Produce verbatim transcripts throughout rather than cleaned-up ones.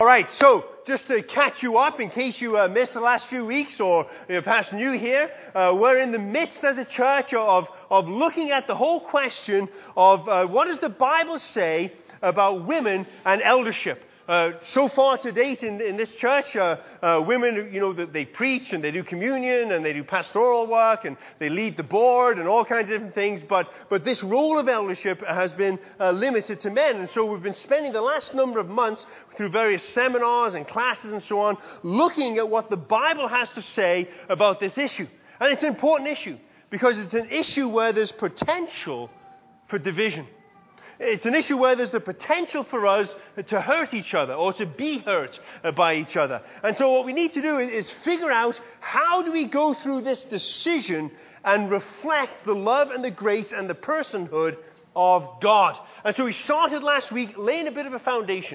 All right, so just to catch you up in case you uh, missed the last few weeks or you're perhaps new here, uh, we're in the midst as a church of, of looking at the whole question of uh, what does the Bible say about women and eldership. Uh, so far to date in, in this church, uh, uh, women, you know, they preach and they do communion and they do pastoral work and they lead the board and all kinds of different things. But, but this role of eldership has been uh, limited to men. And so we've been spending the last number of months through various seminars and classes and so on, looking at what the Bible has to say about this issue. And it's an important issue because it's an issue where there's potential for division. It's an issue where there's the potential for us to hurt each other or to be hurt by each other. And so what we need to do is, is figure out how do we go through this decision and reflect the love and the grace and the personhood of God. And so we started last week laying a bit of a foundation.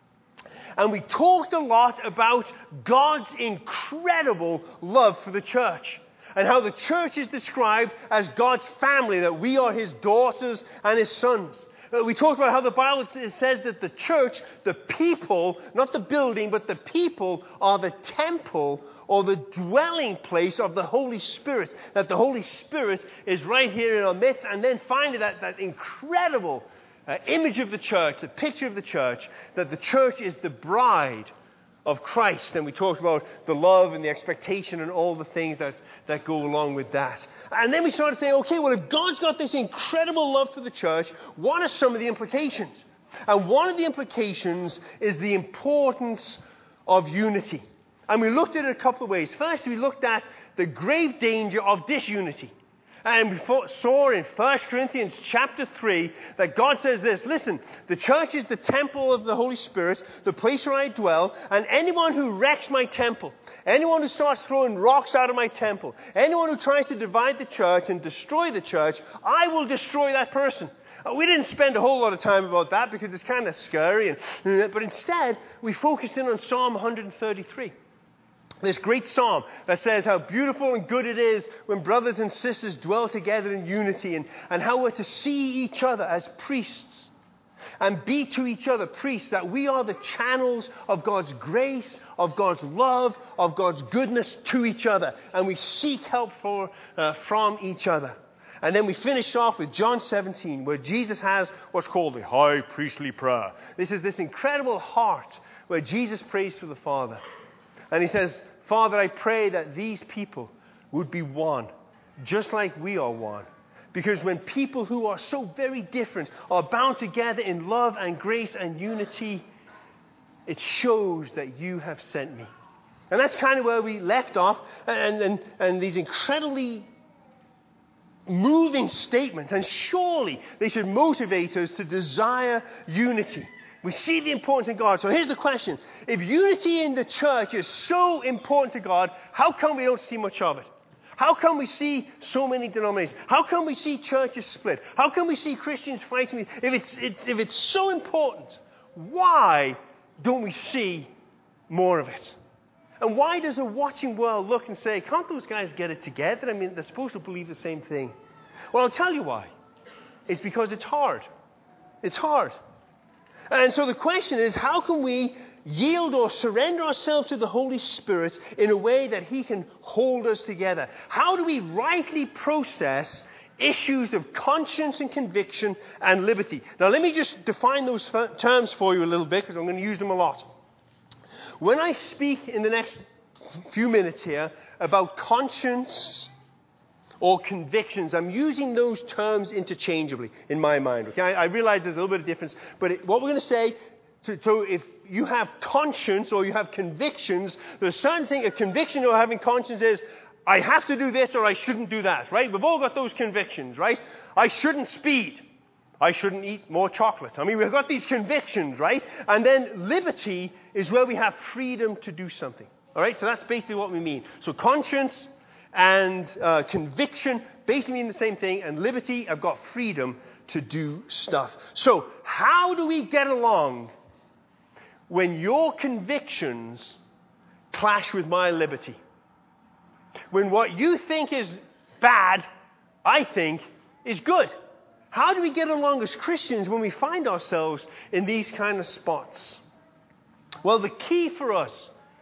And we talked a lot about God's incredible love for the church. And how the church is described as God's family, that we are His daughters and His sons. We talked about how the Bible says that the church, the people, not the building, but the people are the temple or the dwelling place of the Holy Spirit. That the Holy Spirit is right here in our midst. And then finally that, that incredible uh, image of the church, the picture of the church, that the church is the bride of Christ. And we talked about the love and the expectation and all the things that that go along with that. And then we started saying, okay, well, if God's got this incredible love for the church, what are some of the implications? And one of the implications is the importance of unity. And we looked at it a couple of ways. First, we looked at the grave danger of disunity. And we saw in First Corinthians chapter three that God says this, listen, the church is the temple of the Holy Spirit, the place where I dwell, and anyone who wrecks my temple, anyone who starts throwing rocks out of my temple, anyone who tries to divide the church and destroy the church, I will destroy that person. We didn't spend a whole lot of time about that because it's kind of scary, and, but instead we focused in on Psalm one thirty-three. This great psalm that says how beautiful and good it is when brothers and sisters dwell together in unity, and, and how we're to see each other as priests and be to each other priests, that we are the channels of God's grace, of God's love, of God's goodness to each other. And we seek help for, uh, from each other. And then we finish off with John seventeen, where Jesus has what's called the high priestly prayer. This is this incredible heart where Jesus prays to the Father. And he says, Father, I pray that these people would be one, just like we are one. Because when people who are so very different are bound together in love and grace and unity, it shows that you have sent me. And that's kind of where we left off. And, and, and these incredibly moving statements. And surely they should motivate us to desire unity. We see the importance in God. So here's the question. If unity in the church is so important to God, how come we don't see much of it? How come we see so many denominations? How come we see churches split? How come we see Christians fighting? If it's, it's, if it's so important, why don't we see more of it? And why does a watching world look and say, can't those guys get it together? I mean, they're supposed to believe the same thing. Well, I'll tell you why. It's because it's hard. It's hard. And so the question is, how can we yield or surrender ourselves to the Holy Spirit in a way that He can hold us together? How do we rightly process issues of conscience and conviction and liberty? Now, let me just define those terms for you a little bit because I'm going to use them a lot. When I speak in the next few minutes here about conscience or convictions, I'm using those terms interchangeably in my mind. Okay, I, I realize there's a little bit of difference, but it, what we're going to say, to, so if you have conscience or you have convictions, there's a certain thing, a conviction or having conscience is, I have to do this or I shouldn't do that, right? We've all got those convictions, right? I shouldn't speed. I shouldn't eat more chocolate. I mean, we've got these convictions, right? And then liberty is where we have freedom to do something. All right, so that's basically what we mean. So conscience and uh, conviction basically mean the same thing. And liberty, I've got freedom to do stuff. So how do we get along when your convictions clash with my liberty? When what you think is bad, I think is good. How do we get along as Christians when we find ourselves in these kind of spots? Well, the key for us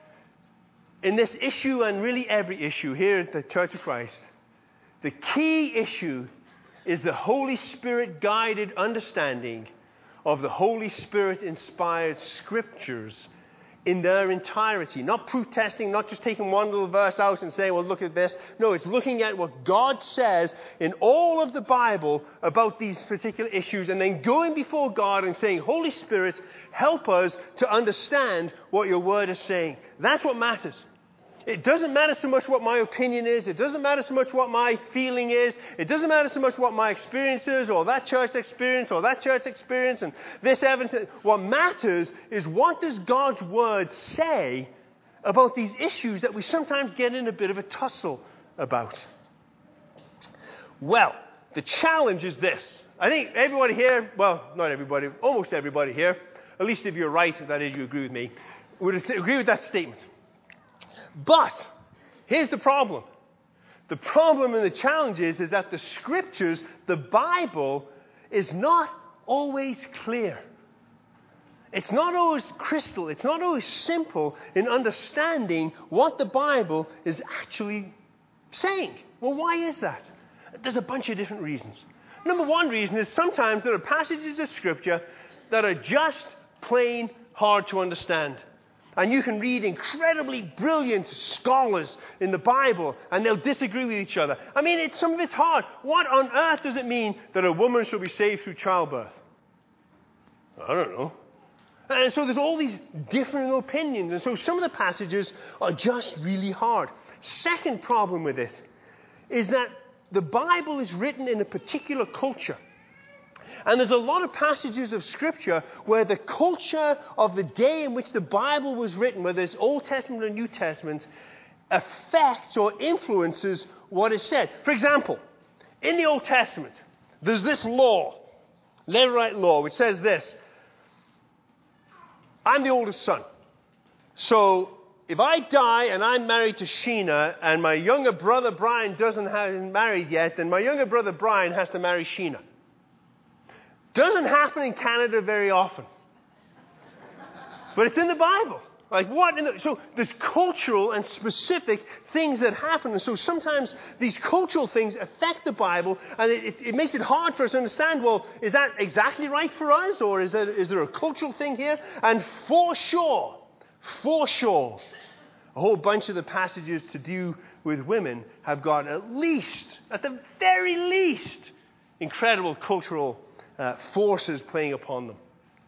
in this issue, and really every issue here at the Church of Christ, the key issue is the Holy Spirit-guided understanding of the Holy Spirit-inspired Scriptures in their entirety. Not proof testing, not just taking one little verse out and saying, well, look at this. No, it's looking at what God says in all of the Bible about these particular issues, and then going before God and saying, Holy Spirit, help us to understand what your word is saying. That's what matters. It doesn't matter so much what my opinion is. It doesn't matter so much what my feeling is. It doesn't matter so much what my experience is, or that church experience, or that church experience, and this evidence. What matters is, what does God's word say about these issues that we sometimes get in a bit of a tussle about? Well, the challenge is this. I think everybody here, well, not everybody, almost everybody here, at least if you're right, that is, you agree with me, would agree with that statement. But here's the problem. The problem and the challenge is, is that the Scriptures, the Bible, is not always clear. It's not always crystal. It's not always simple in understanding what the Bible is actually saying. Well, why is that? There's a bunch of different reasons. Number one reason is sometimes there are passages of Scripture that are just plain hard to understand. And you can read incredibly brilliant scholars in the Bible, and they'll disagree with each other. I mean, it's, some of it's hard. What on earth does it mean that a woman shall be saved through childbirth? I don't know. And so there's all these different opinions. And so some of the passages are just really hard. Second problem with it is that the Bible is written in a particular culture. And there's a lot of passages of Scripture where the culture of the day in which the Bible was written, whether it's Old Testament or New Testament, affects or influences what is said. For example, in the Old Testament, there's this law, Levirate law, which says this: I'm the oldest son. So if I die and I'm married to Sheena, and my younger brother Brian doesn't hasn't married yet, then my younger brother Brian has to marry Sheena. Doesn't happen in Canada very often. But it's in the Bible. Like what? In the, so there's cultural and specific things that happen. And so sometimes these cultural things affect the Bible, and it, it, it makes it hard for us to understand, well, is that exactly right for us? Or is, that, is there a cultural thing here? And for sure, for sure, a whole bunch of the passages to do with women have got at least, at the very least, incredible cultural Uh, forces playing upon them.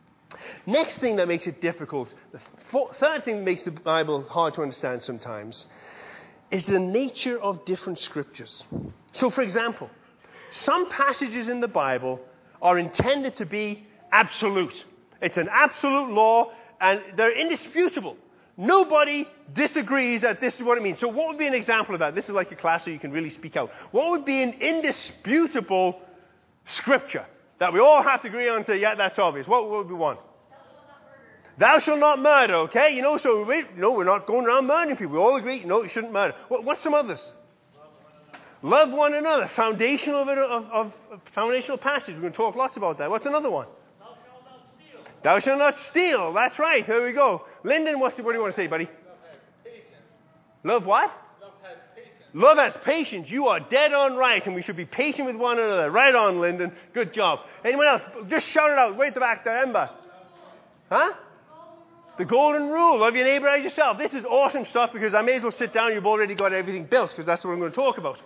Next thing that makes it difficult, the th- third thing that makes the Bible hard to understand sometimes, is the nature of different scriptures. So, for example, some passages in the Bible are intended to be absolute. It's an absolute law, and they're indisputable. Nobody disagrees that this is what it means. So what would be an example of that? This is like a class so you can really speak out. What would be an indisputable scripture that we all have to agree on and say, yeah, that's obvious? What would be one? Thou shalt not murder, okay? You know, so we, no, we're not going around murdering people. We all agree, no, you shouldn't murder. What, what's some others? Love one another. Love one another. Foundational of, of, of, of foundational passage. We're going to talk lots about that. What's another one? Thou shalt not steal. Thou shalt not steal. That's right. There we go. Lyndon, what's, what do you want to say, buddy? Love has patience. Love what? Love has patience. Love has patience. You are dead on right, and we should be patient with one another. Right on, Lyndon. Good job. Anyone else? Just shout it out. Way at the back there, Ember. Huh? The golden rule. Love your neighbor as yourself. This is awesome stuff because I may as well sit down. You've already got everything built because that's what I'm going to talk about.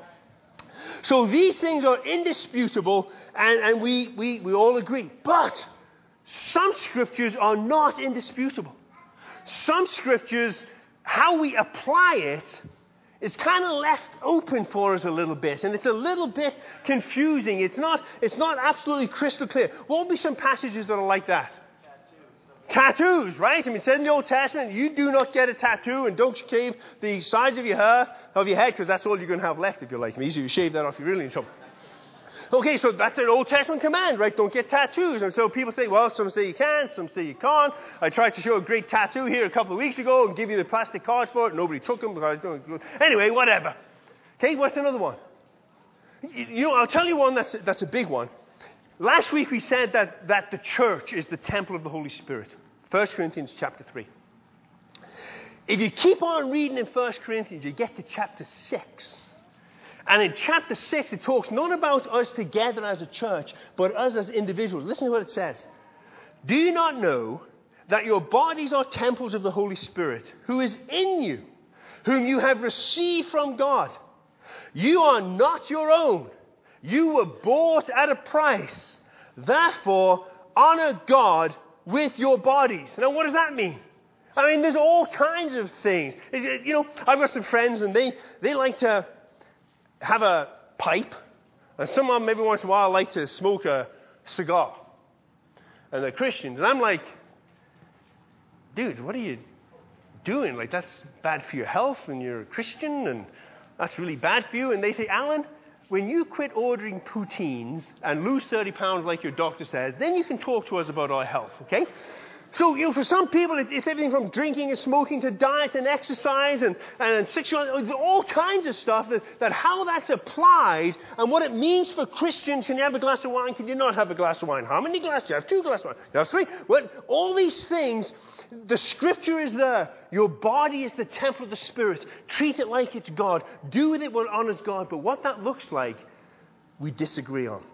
So these things are indisputable, and, and we, we, we all agree. But some scriptures are not indisputable. Some scriptures, how we apply it, is kind of left open for us a little bit. And it's a little bit confusing. It's not, it's not absolutely crystal clear. What would be some passages that are like that? Tattoos, right? I mean, it said in the Old Testament, you do not get a tattoo and don't shave the sides of your hair, of your head, because that's all you're going to have left if you're like me. So you shave that off, you're really in trouble. Okay, so that's an Old Testament command, right? Don't get tattoos. And so people say, well, some say you can, some say you can't. I tried to show a great tattoo here a couple of weeks ago and give you the plastic cards for it. Nobody took them. Because anyway, whatever. Okay, what's another one? You know, I'll tell you one that's, that's a big one. Last week we said that, that the church is the temple of the Holy Spirit. First Corinthians chapter three. if you keep on reading in First Corinthians, you get to chapter six. And in chapter six, it talks not about us together as a church, but us as individuals. Listen to what it says. Do you not know that your bodies are temples of the Holy Spirit, who is in you, whom you have received from God? You are not your own. You were bought at a price. Therefore, honor God with your bodies. Now, what does that mean? I mean, there's all kinds of things. You know, I've got some friends, and they, they like to have a pipe. And some of them, every once in a while, like to smoke a cigar. And they're Christians. And I'm like, dude, what are you doing? Like, that's bad for your health, and you're a Christian, and that's really bad for you. And they say, Alan, when you quit ordering poutines and lose thirty pounds like your doctor says, then you can talk to us about our health, okay? So, you know, for some people, it's everything from drinking and smoking to diet and exercise and, and sexual, all kinds of stuff, that, that how that's applied and what it means for Christians. Can you have a glass of wine? Can you not have a glass of wine? How many glasses? Do you have two glasses of wine? Do you have three? Well, all these things, the scripture is there. Your body is the temple of the Spirit. Treat it like it's God. Do with it what honors God. But what that looks like, we disagree on.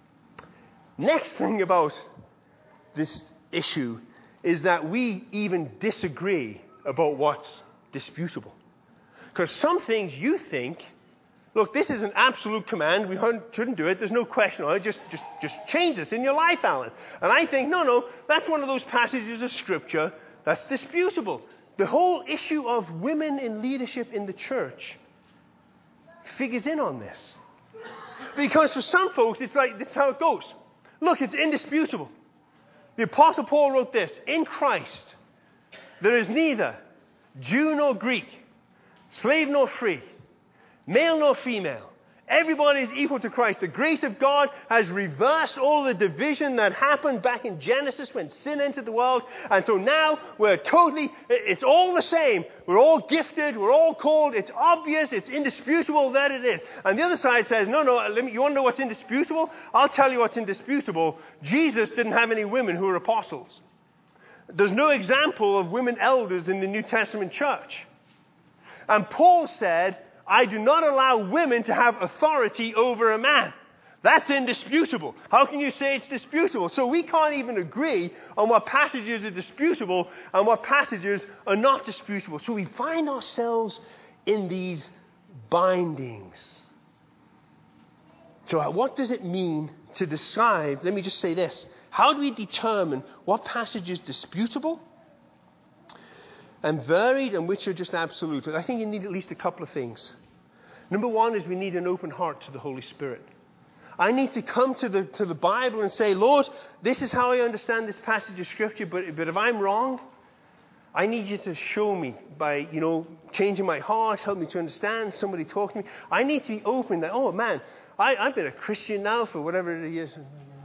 Next thing about this issue is that we even disagree about what's disputable. Because some things you think, look, this is an absolute command. We shouldn't do it. There's no question on it. Just, just, just change this in your life, Alan. And I think, no, no, that's one of those passages of Scripture that's disputable. The whole issue of women in leadership in the church figures in on this. Because for some folks, it's like, this is how it goes. Look, it's indisputable. The Apostle Paul wrote this, in Christ, there is neither Jew nor Greek, slave nor free, male nor female. Everybody is equal to Christ. The grace of God has reversed all the division that happened back in Genesis when sin entered the world. And so now we're totally, it's all the same. We're all gifted. We're all called. It's obvious. It's indisputable that it is. And the other side says, no, no, let me, you want to know what's indisputable? I'll tell you what's indisputable. Jesus didn't have any women who were apostles. There's no example of women elders in the New Testament church. And Paul said, I do not allow women to have authority over a man. That's indisputable. How can you say it's disputable? So we can't even agree on what passages are disputable and what passages are not disputable. So we find ourselves in these bindings. So what does it mean to decide? Let me just say this. How do we determine what passage is disputable and varied and which are just absolute? I think you need at least a couple of things. Number one is we need an open heart to the Holy Spirit. I need to come to the to the Bible and say, Lord, this is how I understand this passage of Scripture, but, but if I'm wrong, I need you to show me by, you know, changing my heart, help me to understand, somebody talk to me. I need to be open that, oh man, I, I've been a Christian now for whatever it is,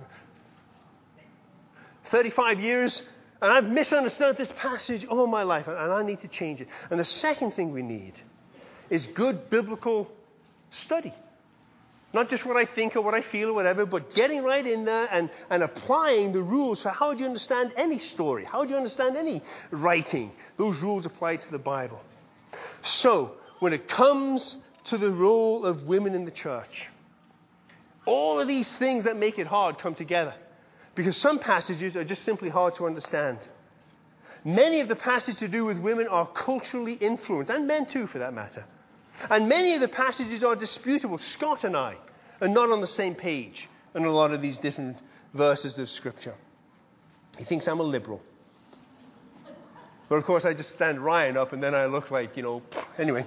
thirty-five years, and I've misunderstood this passage all my life, and I need to change it. And the second thing we need is good biblical study. Not just what I think or what I feel or whatever, but getting right in there and, and applying the rules for how do you understand any story? How do you understand any writing? Those rules apply to the Bible. So, when it comes to the role of women in the church, all of these things that make it hard come together. Because some passages are just simply hard to understand. Many of the passages to do with women are culturally influenced, and men too for that matter. And many of the passages are disputable. Scott and I are not on the same page in a lot of these different verses of Scripture. He thinks I'm a liberal. But of course I just stand Ryan up and then I look like, you know, anyway.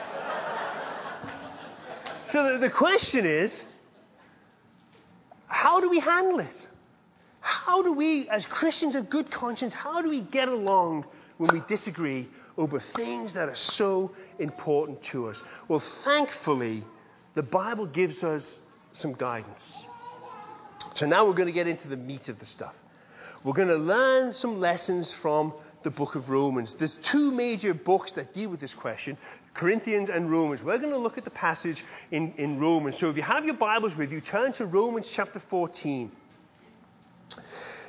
So the, the question is, how do we handle it? How do we, as Christians of good conscience, how do we get along when we disagree over things that are so important to us? Well, thankfully, the Bible gives us some guidance. So now we're going to get into the meat of the stuff. We're going to learn some lessons from the book of Romans. There's two major books that deal with this question, Corinthians and Romans. We're going to look at the passage in, in Romans. So if you have your Bibles with you, turn to Romans chapter fourteen.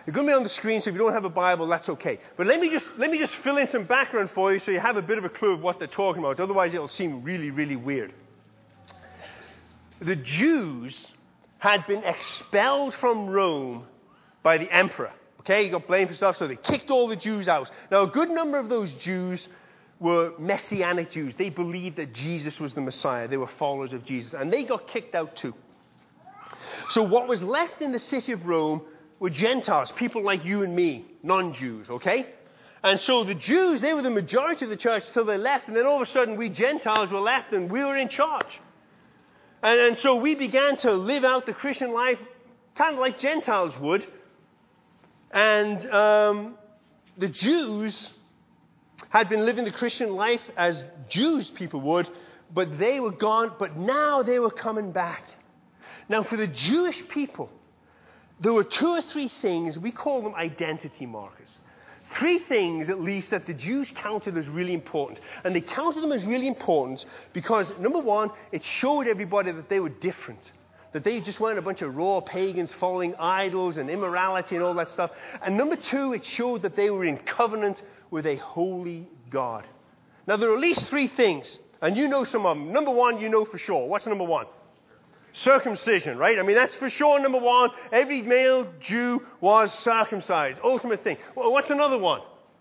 They're going to be on the screen, so if you don't have a Bible, that's okay. But let me just let me just fill in some background for you so you have a bit of a clue of what they're talking about. Otherwise, it'll seem really, really weird. The Jews had been expelled from Rome by the emperor. Okay, he got blamed for stuff, so they kicked all the Jews out. Now, a good number of those Jews were Messianic Jews. They believed that Jesus was the Messiah. They were followers of Jesus. And they got kicked out too. So what was left in the city of Rome were Gentiles, people like you and me, non-Jews, okay? And so the Jews, they were the majority of the church till they left. And then all of a sudden, we Gentiles were left and we were in charge. And, and so we began to live out the Christian life kind of like Gentiles would. And um, the Jews had been living the Christian life as Jews people would, but they were gone, but now they were coming back. Now, for the Jewish people, there were two or three things, we call them identity markers. Three things, at least, that the Jews counted as really important. And they counted them as really important because, number one, it showed everybody that they were different. That they just weren't a bunch of raw pagans following idols and immorality and all that stuff. And number two, it showed that they were in covenant with a holy God. Now, there are at least three things, and you know some of them. Number one, you know for sure. What's number one? Circumcision, right? I mean, that's for sure number one. Every male Jew was circumcised. Ultimate thing. Well, what's another one?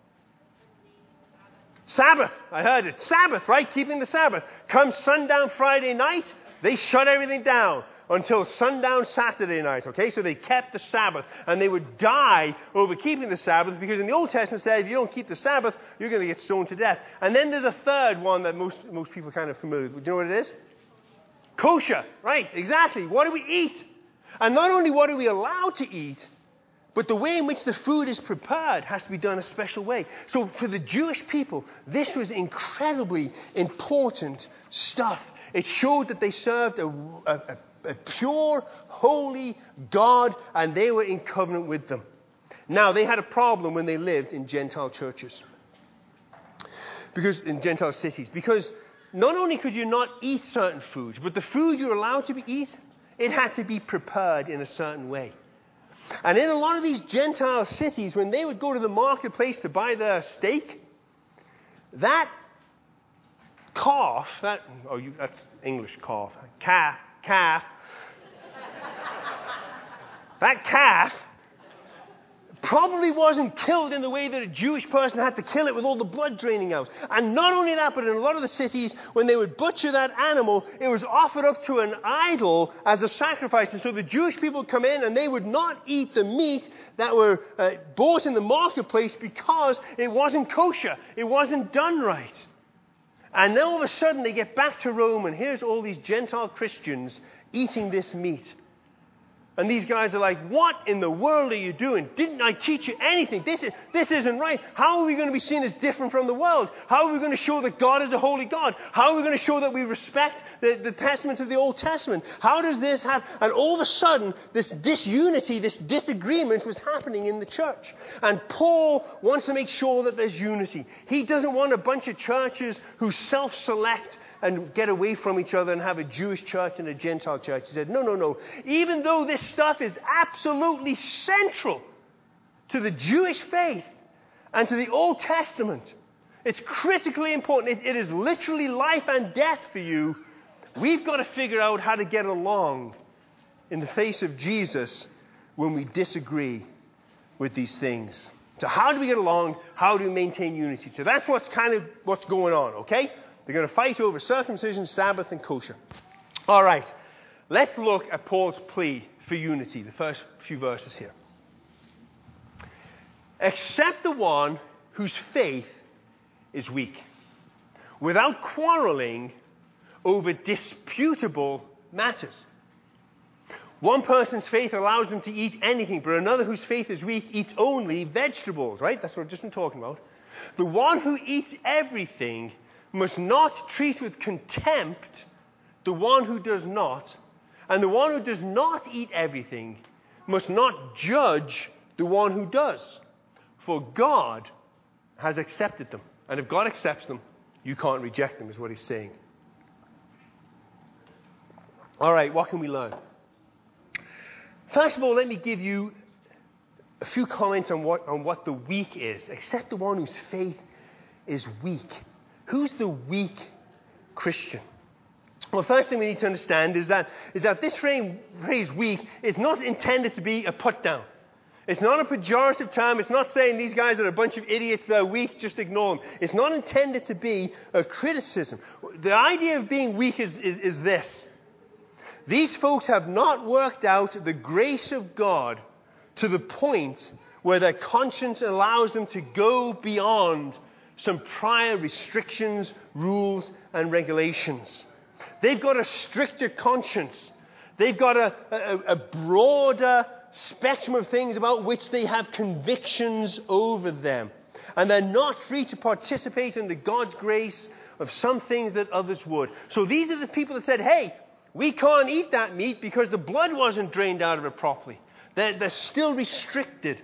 Sabbath. I heard it. Sabbath, right? Keeping the Sabbath. Come sundown Friday night, they shut everything down until sundown Saturday night, okay? So they kept the Sabbath, and they would die over keeping the Sabbath, because in the Old Testament said, if you don't keep the Sabbath, you're going to get stoned to death. And then there's a third one that most, most people are kind of familiar with. Do you know what it is? Kosher, right, exactly. What do we eat? And not only what are we allowed to eat, but the way in which the food is prepared has to be done a special way. So for the Jewish people, this was incredibly important stuff. It showed that they served a, a, a pure, holy God, and they were in covenant with them. Now, they had a problem when they lived in Gentile churches, because in Gentile cities, because not only could you not eat certain foods, but the food you're allowed to eat, it had to be prepared in a certain way. And in a lot of these Gentile cities, when they would go to the marketplace to buy their steak, that calf, that, oh, you, that's English calf, calf, calf, that calf probably wasn't killed in the way that a Jewish person had to kill it with all the blood draining out. And not only that, but in a lot of the cities, when they would butcher that animal, it was offered up to an idol as a sacrifice. And so the Jewish people would come in and they would not eat the meat that were uh, bought in the marketplace because it wasn't kosher. It wasn't done right. And then all of a sudden they get back to Rome, and here's all these Gentile Christians eating this meat. And these guys are like, what in the world are you doing? Didn't I teach you anything? This, is, this isn't right. How are we going to be seen as different from the world? How are we going to show that God is a holy God? How are we going to show that we respect the, the testaments of the Old Testament? How does this happen? And all of a sudden, this disunity, this disagreement was happening in the church. And Paul wants to make sure that there's unity. He doesn't want a bunch of churches who self-select and get away from each other and have a Jewish church and a Gentile church. He said, no, no, no. Even though this stuff is absolutely central to the Jewish faith and to the Old Testament, it's critically important. It, it is literally life and death for you. We've got to figure out how to get along in the face of Jesus when we disagree with these things. So how do we get along? How do we maintain unity? So that's what's kind of what's going on, okay? They're going to fight over circumcision, Sabbath, and kosher. All right. Let's look at Paul's plea for unity, the first few verses here. Accept the one whose faith is weak, without quarreling over disputable matters. One person's faith allows them to eat anything, but another whose faith is weak eats only vegetables, right? That's what I've just been talking about. The one who eats everything must not treat with contempt the one who does not, and the one who does not eat everything must not judge the one who does, for God has accepted them. And if God accepts them, you can't reject them, is what he's saying. All right, what can we learn? First of all, let me give you a few comments on what, on what the weak is. Except the one whose faith is weak. Who's the weak Christian? Well, first thing we need to understand is that, is that this phrase, phrase weak is not intended to be a put down. It's not a pejorative term. It's not saying these guys are a bunch of idiots, they're weak, just ignore them. It's not intended to be a criticism. The idea of being weak is, is, is this. These folks have not worked out the grace of God to the point where their conscience allows them to go beyond some prior restrictions, rules, and regulations. They've got a stricter conscience. They've got a, a, a broader spectrum of things about which they have convictions over them. And they're not free to participate in the God's grace of some things that others would. So these are the people that said, hey, we can't eat that meat because the blood wasn't drained out of it properly. They're, they're still restricted.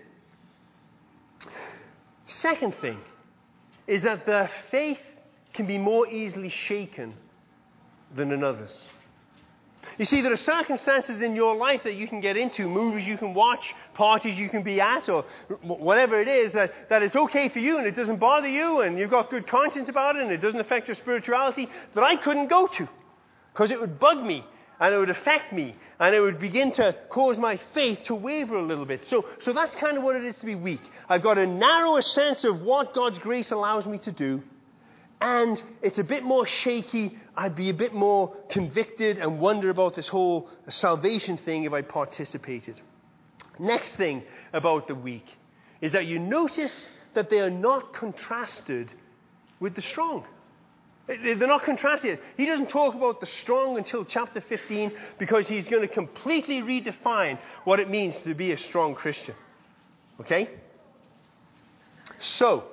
Second thing is that their faith can be more easily shaken than in others. You see, there are circumstances in your life that you can get into, movies you can watch, parties you can be at, or whatever it is, that, that it's okay for you and it doesn't bother you and you've got good conscience about it and it doesn't affect your spirituality, that I couldn't go to because it would bug me and it would affect me and it would begin to cause my faith to waver a little bit. So, so that's kind of what it is to be weak. I've got a narrower sense of what God's grace allows me to do, and it's a bit more shaky. I'd be a bit more convicted and wonder about this whole salvation thing if I participated. Next thing about the weak is that you notice that they are not contrasted with the strong. They're not contrasted. He doesn't talk about the strong until chapter fifteen because he's going to completely redefine what it means to be a strong Christian. Okay? So,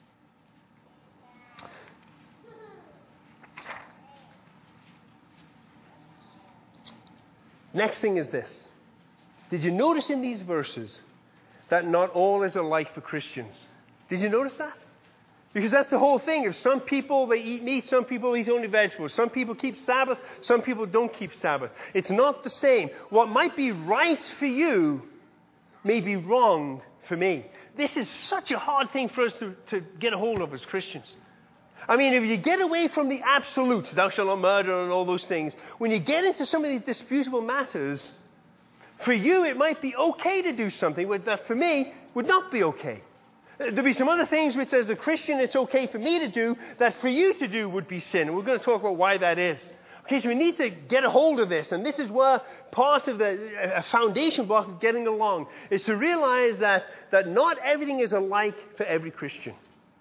next thing is this. Did you notice in these verses that not all is alike for Christians? Did you notice that? Because that's the whole thing. If some people, they eat meat, some people eat only vegetables. Some people keep Sabbath, some people don't keep Sabbath. It's not the same. What might be right for you may be wrong for me. This is such a hard thing for us to, to get a hold of as Christians. I mean, if you get away from the absolutes, thou shalt not murder and all those things, when you get into some of these disputable matters, for you it might be okay to do something that for me would not be okay. There'll be some other things which as a Christian it's okay for me to do that for you to do would be sin. And we're going to talk about why that is. Okay, so we need to get a hold of this. And this is where part of the a foundation block of getting along is to realize that, that not everything is alike for every Christian.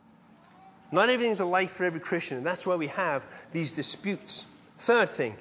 Not everything is alike for every Christian. And that's why we have these disputes. Third thing.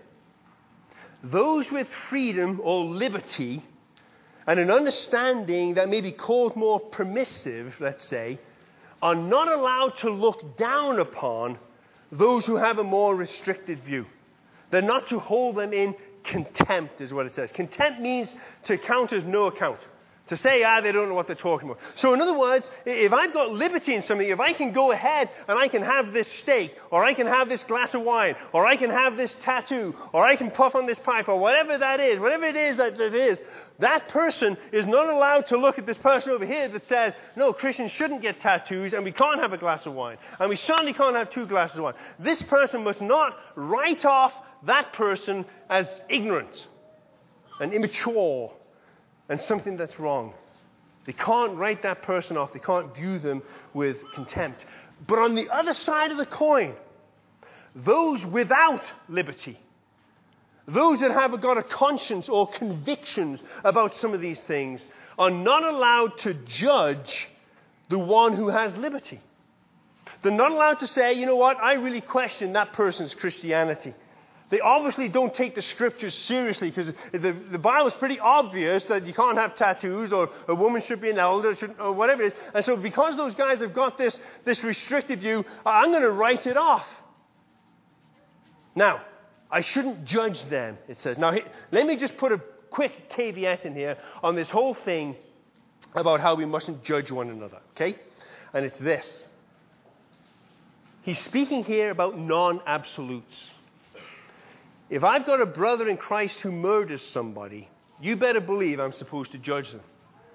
Those with freedom or liberty and an understanding that may be called more permissive, let's say, are not allowed to look down upon those who have a more restricted view. They're not to hold them in contempt, is what it says. Contempt means to count as no account. To say, ah, they don't know what they're talking about. So in other words, if I've got liberty in something, if I can go ahead and I can have this steak, or I can have this glass of wine, or I can have this tattoo, or I can puff on this pipe, or whatever that is, whatever it is that it is, that person is not allowed to look at this person over here that says, no, Christians shouldn't get tattoos, and we can't have a glass of wine, and we certainly can't have two glasses of wine. This person must not write off that person as ignorant and immature and something that's wrong. They can't write that person off. They can't view them with contempt. But on the other side of the coin, those without liberty, those that have got a conscience or convictions about some of these things, are not allowed to judge the one who has liberty. They're not allowed to say, you know what, I really question that person's Christianity. They obviously don't take the scriptures seriously because the, the Bible is pretty obvious that you can't have tattoos or a woman should be an elder should, or whatever it is. And so because those guys have got this, this restricted view, I'm going to write it off. Now, I shouldn't judge them, it says. Now, let me just put a quick caveat in here on this whole thing about how we mustn't judge one another, okay? And it's this. He's speaking here about non-absolutes. If I've got a brother in Christ who murders somebody, you better believe I'm supposed to judge them.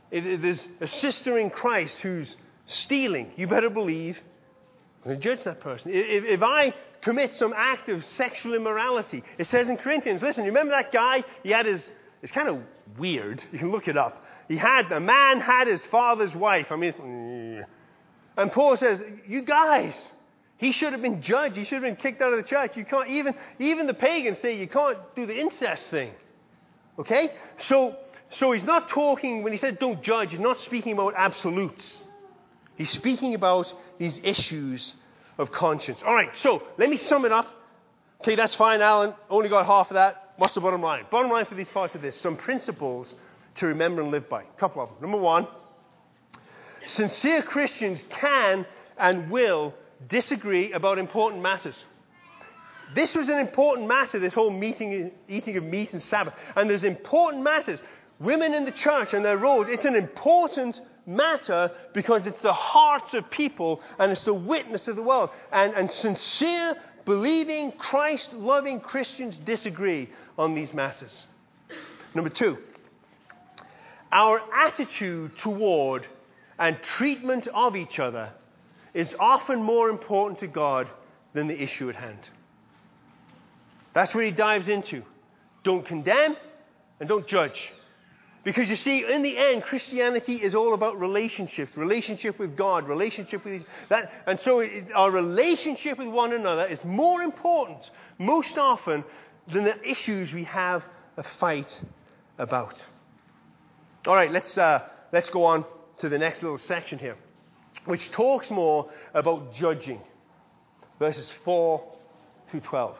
If, if there's a sister in Christ who's stealing, you better believe I'm going to judge that person. If, if I commit some act of sexual immorality, it says in Corinthians, listen, you remember that guy? He had his, it's kind of weird. You can look it up. He had, a man had his father's wife. I mean, it's, and Paul says, you guys, he should have been judged. He should have been kicked out of the church. You can't, even, even the pagans say you can't do the incest thing. Okay? So, so he's not talking, when he said don't judge, he's not speaking about absolutes. He's speaking about these issues of conscience. All right, so let me sum it up. Okay, that's fine, Alan. Only got half of that. What's the bottom line? Bottom line for these parts of this, some principles to remember and live by. A couple of them. Number one, sincere Christians can and will disagree about important matters. This was an important matter, this whole meeting, eating of meat and Sabbath. And there's important matters. Women in the church and their roles, it's an important matter because it's the hearts of people and it's the witness of the world. And, and sincere, believing, Christ-loving Christians disagree on these matters. Number two, our attitude toward and treatment of each other is often more important to God than the issue at hand. That's what he dives into. Don't condemn and don't judge. Because you see, in the end, Christianity is all about relationships, relationship with God, relationship with that. And so it, our relationship with one another is more important, most often, than the issues we have a fight about. All right, let's uh, let's go on to the next little section here, which talks more about judging, verses four through twelve.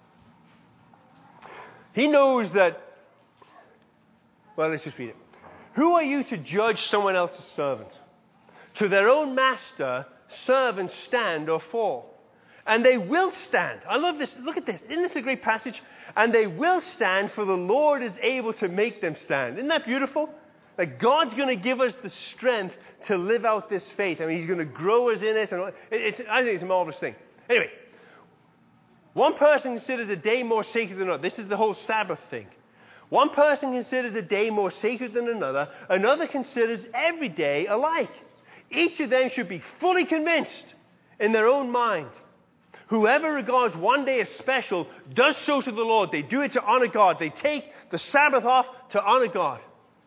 He knows that. Well, let's just read it. Who are you to judge someone else's servant? To their own master, servants stand or fall. And they will stand. I love this. Look at this. Isn't this a great passage? And they will stand, for the Lord is able to make them stand. Isn't that beautiful? Like God's going to give us the strength to live out this faith. I mean, He's going to grow us in it. And it's, I think it's a marvelous thing. Anyway, one person considers a day more sacred than another. This is the whole Sabbath thing. One person considers a day more sacred than another. Another considers every day alike. Each of them should be fully convinced in their own mind. Whoever regards one day as special does so to the Lord. They do it to honor God. They take the Sabbath off to honor God.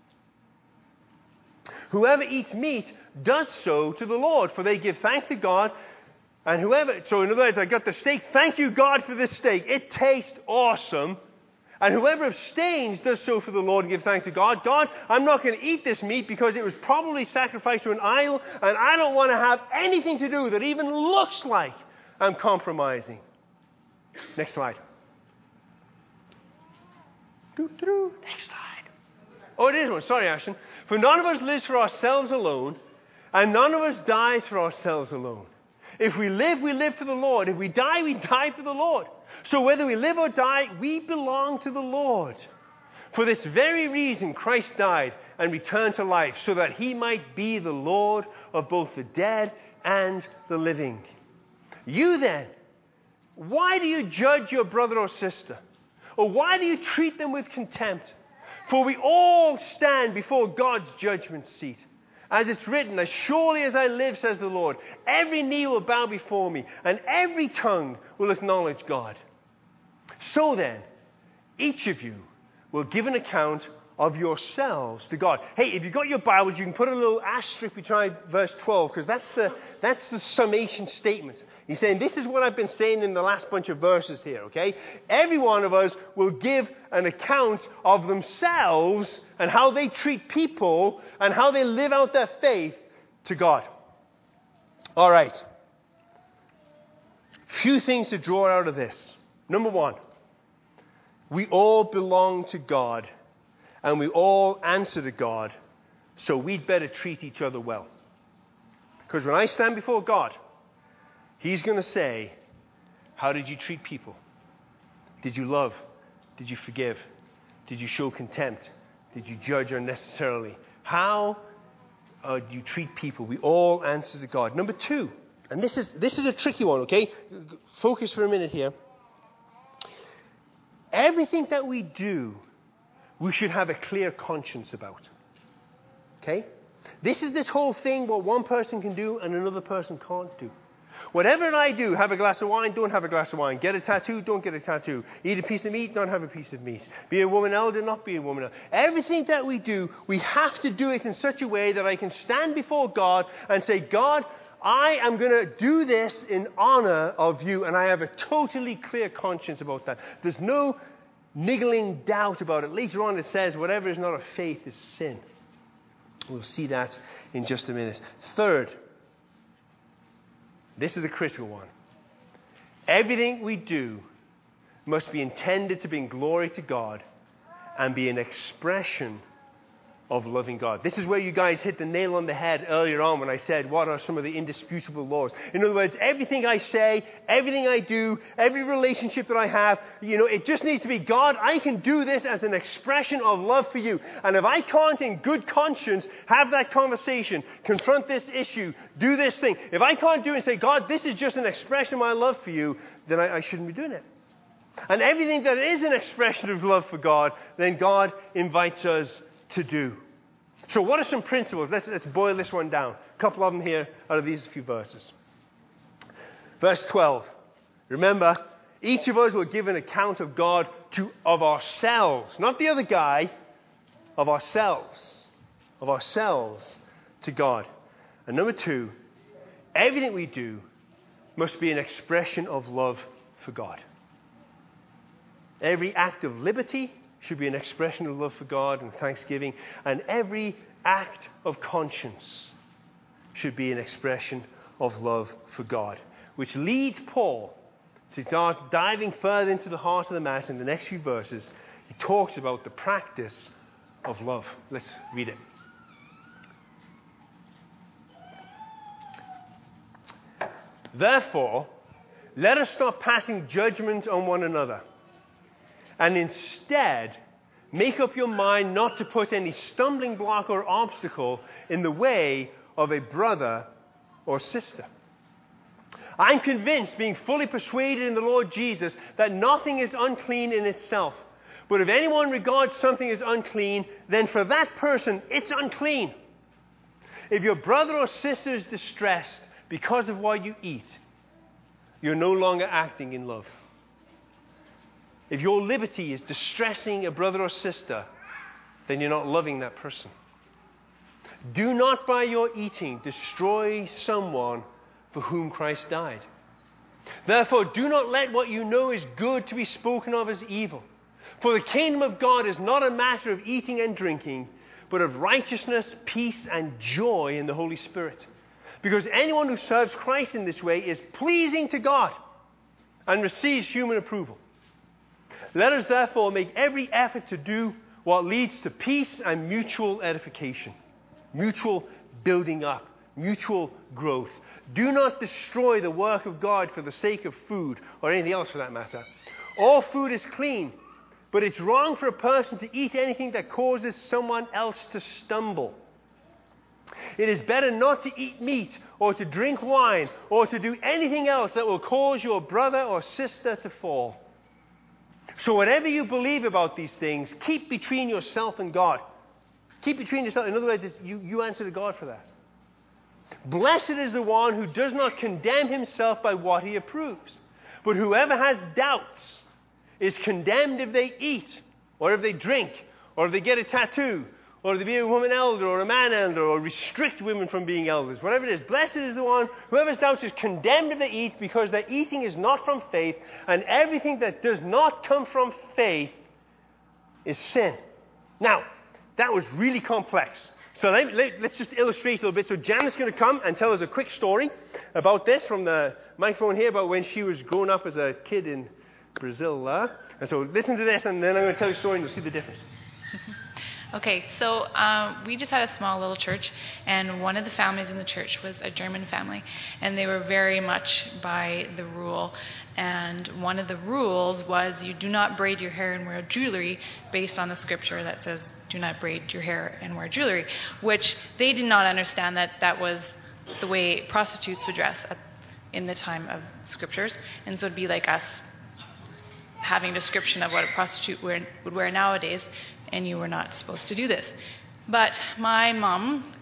Whoever eats meat does so to the Lord, for they give thanks to God. And whoever, so in other words, I got the steak. Thank you, God, for this steak. It tastes awesome. And whoever abstains does so for the Lord and give thanks to God. God, I'm not going to eat this meat because it was probably sacrificed to an idol, and I don't want to have anything to do that even looks like I'm compromising. Next slide. Doo-doo-doo. Next slide. Oh, it is one. Sorry, Ashton. For none of us lives for ourselves alone, and none of us dies for ourselves alone. If we live, we live for the Lord. If we die, we die for the Lord. So whether we live or die, we belong to the Lord. For this very reason, Christ died and returned to life, so that He might be the Lord of both the dead and the living. You then, why do you judge your brother or sister? Or why do you treat them with contempt? For we all stand before God's judgment seat. As it's written, as surely as I live, says the Lord, every knee will bow before me, and every tongue will acknowledge God. So then, each of you will give an account of yourselves to God. Hey, if you've got your Bibles, you can put a little asterisk beside verse twelve, because that's the, that's the summation statement. He's saying, this is what I've been saying in the last bunch of verses here, okay? Every one of us will give an account of themselves and how they treat people and how they live out their faith to God. All right. Few things to draw out of this. Number one, we all belong to God, and we all answer to God, so we'd better treat each other well. Because when I stand before God, He's going to say, how did you treat people? Did you love? Did you forgive? Did you show contempt? Did you judge unnecessarily? How uh, do you treat people? We all answer to God. Number two, and this is this is a tricky one, okay? Focus for a minute here. Everything that we do, we should have a clear conscience about. Okay? This is this whole thing what one person can do and another person can't do. Whatever I do, have a glass of wine, don't have a glass of wine. Get a tattoo, don't get a tattoo. Eat a piece of meat, don't have a piece of meat. Be a woman elder, not be a woman elder. Everything that we do, we have to do it in such a way that I can stand before God and say, God, I am going to do this in honor of you. And I have a totally clear conscience about that. There's no niggling doubt about it. Later on it says, whatever is not of faith is sin. We'll see that in just a minute. Third, this is a critical one. Everything we do must be intended to bring glory to God and be an expression of loving God. This is where you guys hit the nail on the head earlier on when I said, what are some of the indisputable laws? In other words, everything I say, everything I do, every relationship that I have, you know, it just needs to be, God, I can do this as an expression of love for you. And if I can't in good conscience have that conversation, confront this issue, do this thing, if I can't do it and say, God, this is just an expression of my love for you, then I, I shouldn't be doing it. And everything that is an expression of love for God, then God invites us to do. So what are some principles? Let's, let's boil this one down. A couple of them here out of these few verses. Verse twelve. Remember, each of us will give an account of God to of ourselves. Not the other guy. Of ourselves. Of ourselves to God. And number two, everything we do must be an expression of love for God. Every act of liberty should be an expression of love for God and thanksgiving. And every act of conscience should be an expression of love for God. Which leads Paul to start diving further into the heart of the matter in the next few verses. He talks about the practice of love. Let's read it. Therefore, let us stop passing judgment on one another. And instead, make up your mind not to put any stumbling block or obstacle in the way of a brother or sister. I'm convinced, being fully persuaded in the Lord Jesus, that nothing is unclean in itself. But if anyone regards something as unclean, then for that person, it's unclean. If your brother or sister is distressed because of what you eat, you're no longer acting in love. If your liberty is distressing a brother or sister, then you're not loving that person. Do not by your eating destroy someone for whom Christ died. Therefore, do not let what you know is good to be spoken of as evil. For the kingdom of God is not a matter of eating and drinking, but of righteousness, peace, and joy in the Holy Spirit. Because anyone who serves Christ in this way is pleasing to God and receives human approval. Let us therefore make every effort to do what leads to peace and mutual edification, mutual building up, mutual growth. Do not destroy the work of God for the sake of food, or anything else for that matter. All food is clean, but it's wrong for a person to eat anything that causes someone else to stumble. It is better not to eat meat, or to drink wine, or to do anything else that will cause your brother or sister to fall. So whatever you believe about these things, keep between yourself and God. Keep between yourself. In other words, you, you answer to God for that. Blessed is the one who does not condemn himself by what he approves. But whoever has doubts is condemned if they eat, or if they drink, or if they get a tattoo, or if they be a woman elder, or a man elder, or restrict women from being elders. Whatever it is, blessed is the one, whoever has doubts is condemned if they eat, because their eating is not from faith, and everything that does not come from faith is sin. Now, that was really complex. So let, let, let's just illustrate a little bit. So Janet's going to come and tell us a quick story about this from the microphone here, about when she was growing up as a kid in Brazil. Uh? And so listen to this, and then I'm going to tell you a story, and you'll see the difference. Okay, so um, we just had a small little church, and one of the families in the church was a German family, and they were very much by the rule. And one of the rules was you do not braid your hair and wear jewelry, based on the scripture that says do not braid your hair and wear jewelry, which they did not understand that that was the way prostitutes would dress at, in the time of scriptures. And so it'd be like us having a description of what a prostitute wear, would wear nowadays, and you were not supposed to do this. But my mom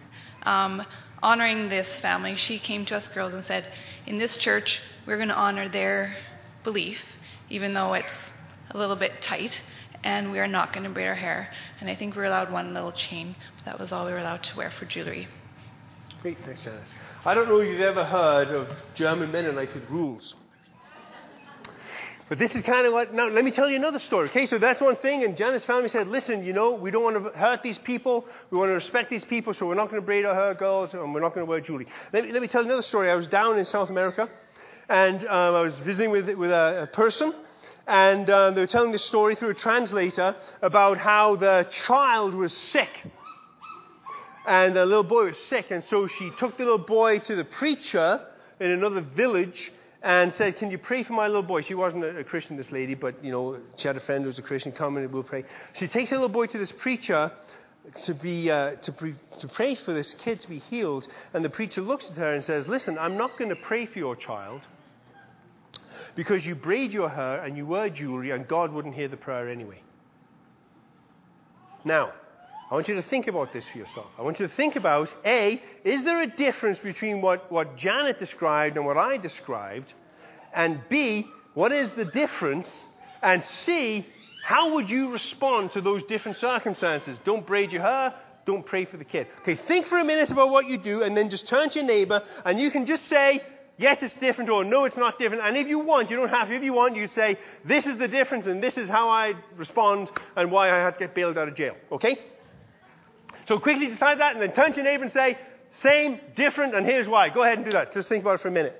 um, honoring this family, she came to us girls and said, in this church, we're going to honor their belief, even though it's a little bit tight, and we're not going to braid our hair. And I think we were allowed one little chain. But that was all we were allowed to wear for jewelry. Great, thanks, Janice. I don't know if you've ever heard of German Mennonites with rules. But this is kind of what, now let me tell you another story. Okay, so that's one thing, and Janice's family said, listen, you know, we don't want to hurt these people, we want to respect these people, so we're not going to braid our hair, girls, and we're not going to wear jewelry. Let me, let me tell you another story. I was down in South America, and um, I was visiting with, with a, a person, and uh, they were telling this story through a translator about how the child was sick. And the little boy was sick, and so she took the little boy to the preacher in another village, and said, can you pray for my little boy? She wasn't a Christian, this lady, but, you know, she had a friend who was a Christian. Come and we'll pray. She takes her little boy to this preacher to be uh, to, pre- to pray for this kid to be healed. And the preacher looks at her and says, listen, I'm not going to pray for your child because you braid your hair and you wear jewelry and God wouldn't hear the prayer anyway. Now, I want you to think about this for yourself. I want you to think about, A, is there a difference between what, what Janet described and what I described? And B, what is the difference? And C, how would you respond to those different circumstances? Don't braid your hair, don't pray for the kid. Okay, think for a minute about what you do, and then just turn to your neighbor, and you can just say, yes, it's different, or no, it's not different. And if you want, you don't have to, if you want, you say, this is the difference, and this is how I respond, and why I had to get bailed out of jail. Okay? So quickly decide that, and then turn to your neighbor and say, same, different, and here's why. Go ahead and do that. Just think about it for a minute.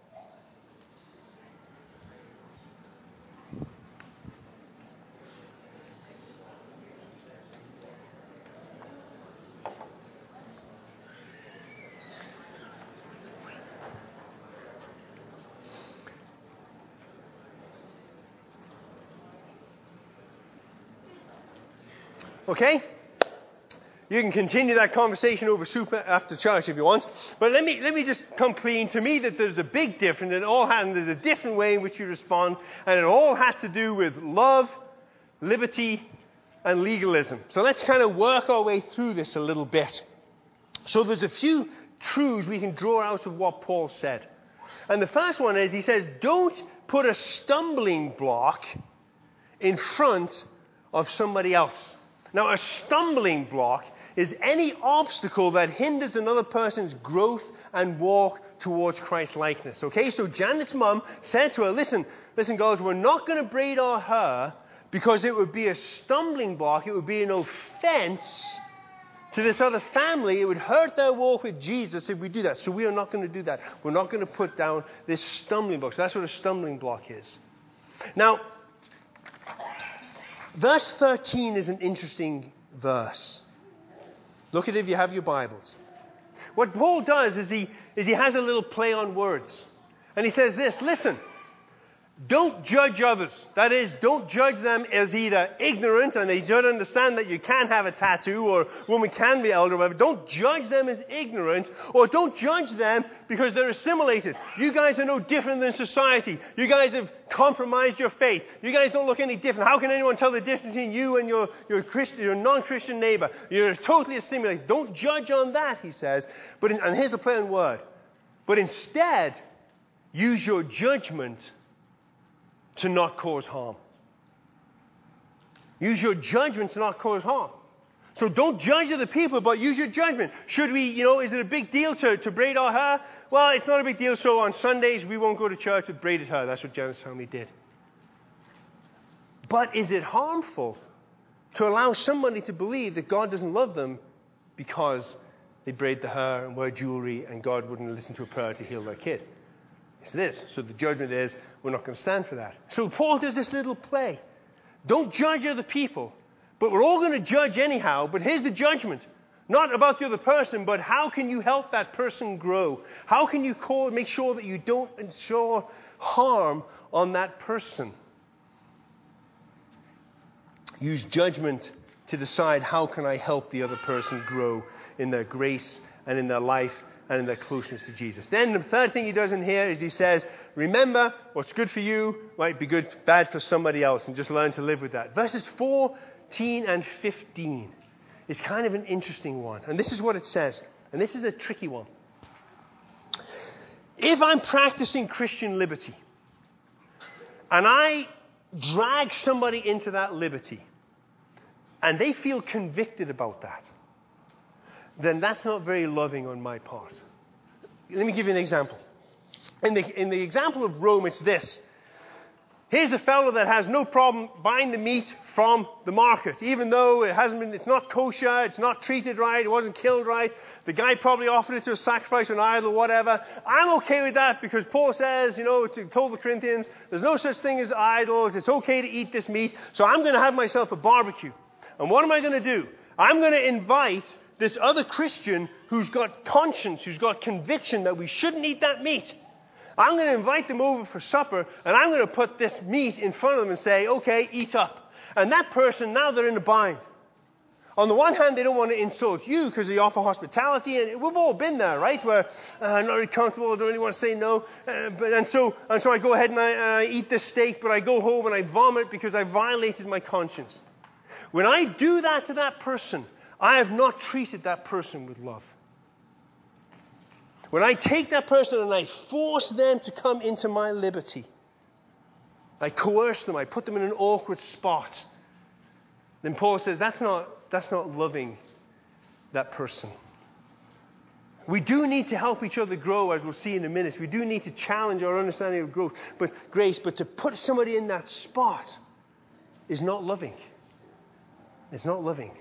Okay? You can continue that conversation over soup after church if you want. But let me let me just come clean. To me, that there's a big difference. It all has, there's a different way in which you respond. And it all has to do with love, liberty, and legalism. So let's kind of work our way through this a little bit. So there's a few truths we can draw out of what Paul said. And the first one is, he says, don't put a stumbling block in front of somebody else. Now, a stumbling block is any obstacle that hinders another person's growth and walk towards Christ-likeness. Okay, so Janet's mum said to her, listen, listen, girls, we're not going to braid our hair because it would be a stumbling block. It would be an offense to this other family. It would hurt their walk with Jesus if we do that. So we are not going to do that. We're not going to put down this stumbling block. So that's what a stumbling block is. Now, verse thirteen is an interesting verse. Look at it if you have your Bibles. What Paul does is he, is he has a little play on words. And he says this, listen, don't judge others. That is, don't judge them as either ignorant, and they don't understand that you can have a tattoo, or a woman can be elder, or whatever. Don't judge them as ignorant, or don't judge them because they're assimilated. You guys are no different than society. You guys have compromised your faith. You guys don't look any different. How can anyone tell the difference between you and your, your, Christian, your non-Christian neighbor? You're totally assimilated. Don't judge on that, he says. But in, and here's the play on word. But instead, use your judgment to not cause harm. Use your judgment to not cause harm. So don't judge other people, but use your judgment. Should we, you know, is it a big deal to, to braid our hair? Well, it's not a big deal, so on Sundays we won't go to church with braided hair. That's what Janet's family did. But is it harmful to allow somebody to believe that God doesn't love them because they braid the hair and wear jewelry and God wouldn't listen to a prayer to heal their kid? Yes, it is. So the judgment is, we're not going to stand for that. So Paul does this little play. Don't judge other people, but we're all going to judge anyhow. But here's the judgment. Not about the other person, but how can you help that person grow? How can you call, make sure that you don't ensure harm on that person? Use judgment to decide how can I help the other person grow in their grace and in their life and in their closeness to Jesus. Then the third thing he does in here is he says, remember, what's good for you might be good, bad for somebody else, and just learn to live with that. Verses fourteen and fifteen is kind of an interesting one. And this is what it says. And this is a tricky one. If I'm practicing Christian liberty, and I drag somebody into that liberty, and they feel convicted about that, then that's not very loving on my part. Let me give you an example. In the, in the example of Rome, it's this. Here's the fellow that has no problem buying the meat from the market, even though it hasn't been, it's not kosher, it's not treated right, it wasn't killed right. The guy probably offered it to a sacrifice or an idol or whatever. I'm okay with that because Paul says, you know, to, told the Corinthians, there's no such thing as idols. It's okay to eat this meat. So I'm going to have myself a barbecue. And what am I going to do? I'm going to invite this other Christian who's got conscience, who's got conviction that we shouldn't eat that meat. I'm going to invite them over for supper, and I'm going to put this meat in front of them and say, okay, eat up. And that person, now they're in a bind. On the one hand, they don't want to insult you because they offer hospitality, and we've all been there, right? Where uh, I'm not really comfortable, I don't really want to say no. Uh, but, and, so, and so I go ahead and I, uh, I eat this steak, but I go home and I vomit because I violated my conscience. When I do that to that person, I have not treated that person with love. When I take that person and I force them to come into my liberty, I coerce them, I put them in an awkward spot, then Paul says that's not, that's not loving that person. We do need to help each other grow, as we'll see in a minute. We do need to challenge our understanding of growth, but grace, but to put somebody in that spot is not loving. It's not loving.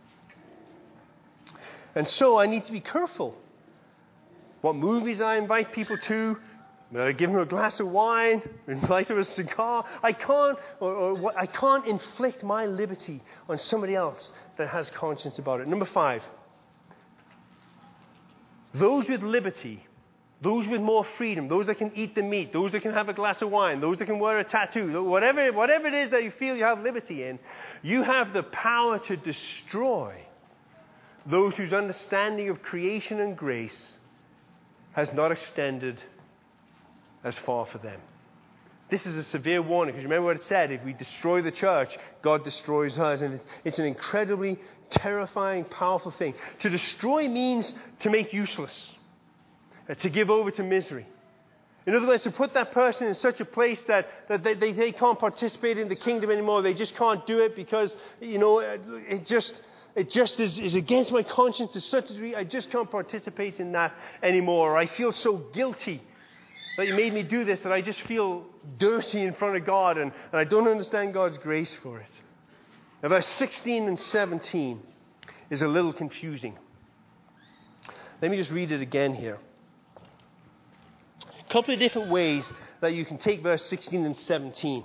And so I need to be careful what movies I invite people to. I give them a glass of wine, invite them a cigar. I can't, or, or what, I can't inflict my liberty on somebody else that has conscience about it. Number five, those with liberty, those with more freedom, those that can eat the meat, those that can have a glass of wine, those that can wear a tattoo, whatever, whatever it is that you feel you have liberty in, you have the power to destroy those whose understanding of creation and grace has not extended as far for them. This is a severe warning, because remember what it said, if we destroy the church, God destroys us. And it's an incredibly terrifying, powerful thing. To destroy means to make useless, to give over to misery. In other words, to put that person in such a place that, that they, they, they can't participate in the kingdom anymore. They just can't do it because, you know, it just... It just is, is against my conscience to such a degree, I just can't participate in that anymore. Or I feel so guilty that you made me do this that I just feel dirty in front of God, and, and I don't understand God's grace for it. Now, verse sixteen and seventeen is a little confusing. Let me just read it again here. A couple of different ways that you can take verse sixteen and seventeen.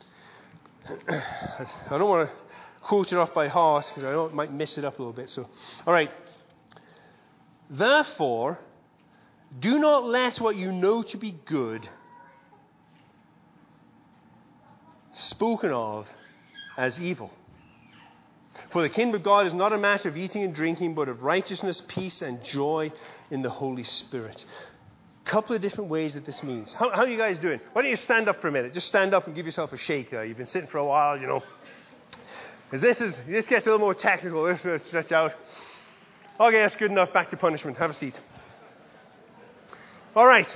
I don't want to quote it off by heart because I know it might mess it up a little bit. So, all right. Therefore, do not let what you know to be good spoken of as evil. For the kingdom of God is not a matter of eating and drinking, but of righteousness, peace, and joy in the Holy Spirit. A couple of different ways that this means. How, how are you guys doing? Why don't you stand up for a minute? Just stand up and give yourself a shake there. You've been sitting for a while, you know. Because this is this gets a little more technical. This will stretch out. Okay, that's good enough. Back to punishment. Have a seat. All right.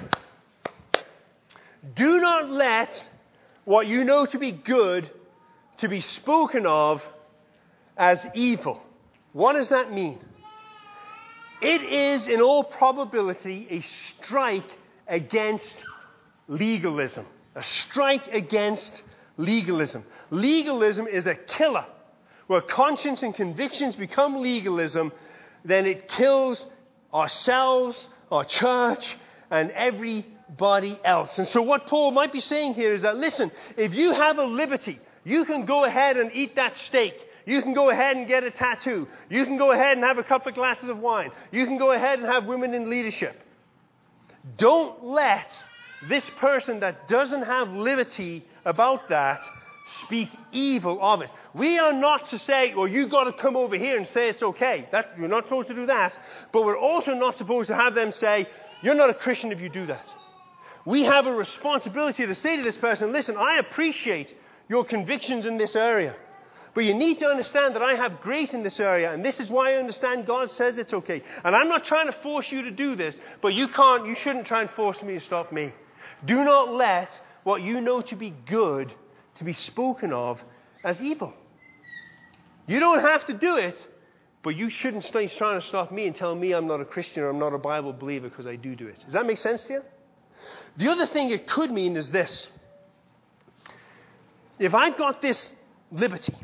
Do not let what you know to be good to be spoken of as evil. What does that mean? It is, in all probability, a strike against legalism. A strike against legalism. Legalism is a killer. Where conscience and convictions become legalism, then it kills ourselves, our church, and everybody else. And so what Paul might be saying here is that, listen, if you have a liberty, you can go ahead and eat that steak. You can go ahead and get a tattoo. You can go ahead and have a couple of glasses of wine. You can go ahead and have women in leadership. Don't let this person that doesn't have liberty about that speak evil of it. We are not to say, well, you've got to come over here and say it's okay. That's, you're not supposed to do that. But we're also not supposed to have them say, you're not a Christian if you do that. We have a responsibility to say to this person, listen, I appreciate your convictions in this area, But you need to understand that I have grace in this area, and this is why I understand God says it's okay. And I'm not trying to force you to do this, but you can't, you shouldn't try and force me to stop me. Do not let what you know to be good to be spoken of as evil. You don't have to do it, but you shouldn't start trying to stop me and tell me I'm not a Christian or I'm not a Bible believer because I do do it. Does that make sense to you? The other thing it could mean is this. If I've got this liberty,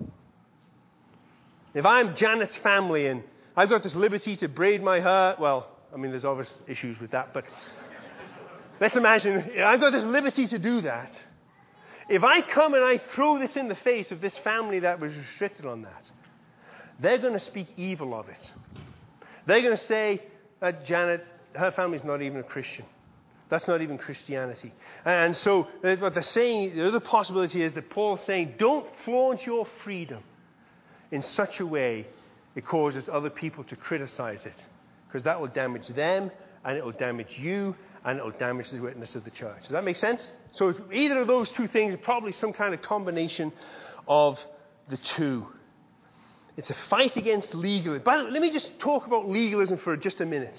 if I'm Janet's family and I've got this liberty to braid my hair, well, I mean, there's obvious issues with that, but let's imagine I've got this liberty to do that. If I come and I throw this in the face of this family that was restricted on that, they're going to speak evil of it. They're going to say that Janet, her family's not even a Christian. That's not even Christianity. And so what they're saying, the other possibility is that Paul's saying, don't flaunt your freedom in such a way it causes other people to criticize it. Because that will damage them, and it will damage you, and it will damage the witness of the church. Does that make sense? So either of those two things, probably some kind of combination of the two. It's a fight against legalism. By the way, let me just talk about legalism for just a minute.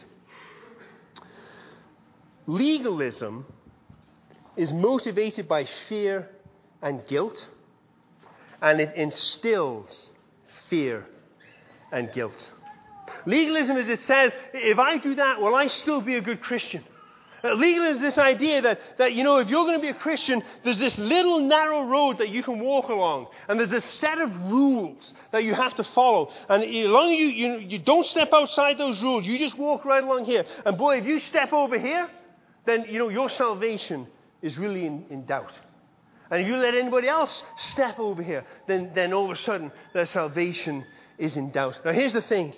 Legalism is motivated by fear and guilt, and it instills fear and guilt. Legalism is, it says, if I do that, will I still be a good Christian? Uh, legalism is this idea that, that, you know, if you're going to be a Christian, there's this little narrow road that you can walk along. And there's a set of rules that you have to follow. And as long as you, you, you don't step outside those rules, you just walk right along here. And boy, if you step over here, then, you know, your salvation is really in, in doubt. And if you let anybody else step over here, then, then all of a sudden their salvation is in doubt. Now here's the thing.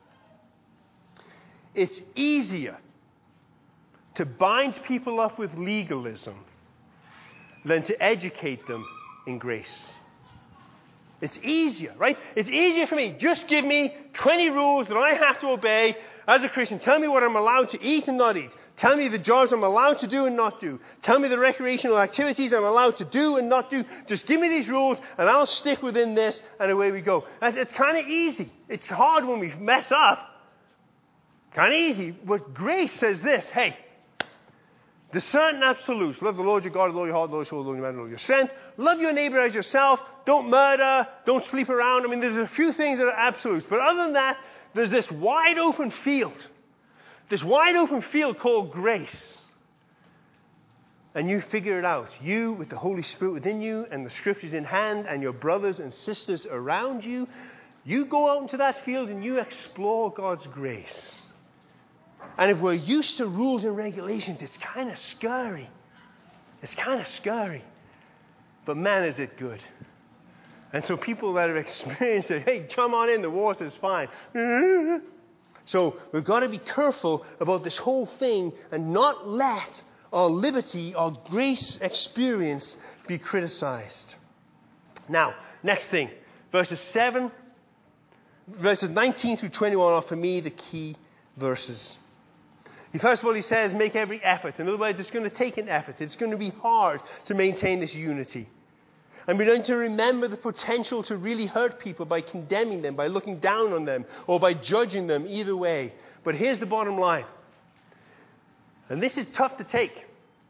It's easier to bind people up with legalism than to educate them in grace. It's easier, right? It's easier for me. Just give me twenty rules that I have to obey as a Christian. Tell me what I'm allowed to eat and not eat. Tell me the jobs I'm allowed to do and not do. Tell me the recreational activities I'm allowed to do and not do. Just give me these rules and I'll stick within this, and away we go. It's kind of easy. It's hard when we mess up. Kind of easy. But grace says this, hey, the certain absolutes. Love the Lord your God with all your heart, all your soul, all your mind, all your strength. Love your neighbor as yourself. Don't murder. Don't sleep around. I mean, there's a few things that are absolutes. But other than that, there's this wide open field. This wide open field called grace. And you figure it out. You, with the Holy Spirit within you and the Scriptures in hand and your brothers and sisters around you, you go out into that field and you explore God's grace. And if we're used to rules and regulations, it's kind of scary. It's kind of scary. But man, is it good. And so people that have experienced it, hey, come on in, the water's fine. So we've got to be careful about this whole thing and not let our liberty, our grace experience be criticized. Now, next thing. Verses seven, verses nineteen through twenty-one are for me the key verses. First of all, he says, make every effort. In other words, it's going to take an effort. It's going to be hard to maintain this unity. And we're going to remember the potential to really hurt people by condemning them, by looking down on them, or by judging them, either way. But here's the bottom line. And this is tough to take.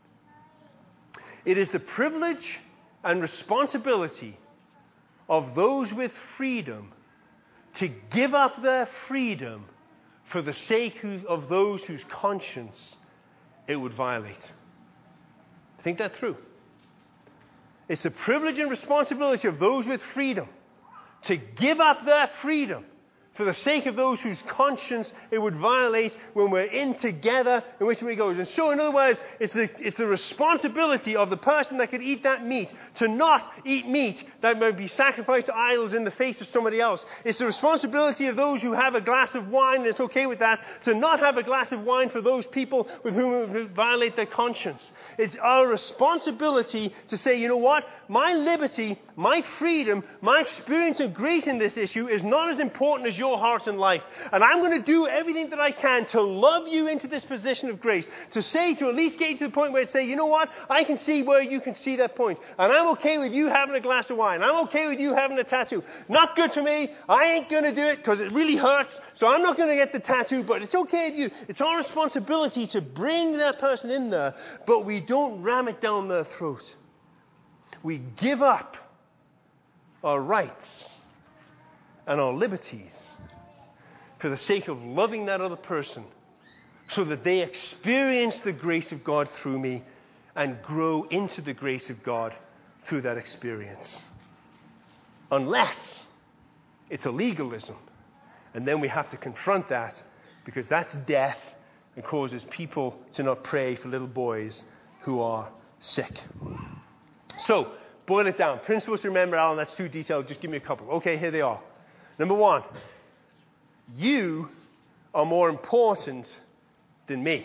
It is the privilege and responsibility of those with freedom to give up their freedom for the sake of those whose conscience it would violate. Think that through. It's the privilege and responsibility of those with freedom to give up their freedom for the sake of those whose conscience it would violate when we're in together in which we go. And so, in other words, it's the, it's the responsibility of the person that could eat that meat to not eat meat that might be sacrificed to idols in the face of somebody else. It's the responsibility of those who have a glass of wine, and it's okay with that, to not have a glass of wine for those people with whom it would violate their conscience. It's our responsibility to say, you know what? My liberty, my freedom, my experience of grace in this issue is not as important as yours. your heart and life. And I'm going to do everything that I can to love you into this position of grace. To say, to at least get you to the point where I'd say, you know what? I can see where you can see that point. And I'm okay with you having a glass of wine. I'm okay with you having a tattoo. Not good for me. I ain't going to do it because it really hurts. So I'm not going to get the tattoo, but it's okay if you. It's our responsibility to bring that person in there, but we don't ram it down their throat. We give up our rights and our liberties for the sake of loving that other person so that they experience the grace of God through me and grow into the grace of God through that experience. Unless it's a legalism. And then we have to confront that because that's death and causes people to not pray for little boys who are sick. So, boil it down. Principles to remember, Alan, that's too detailed. Just give me a couple. Okay, here they are. Number one, you are more important than me.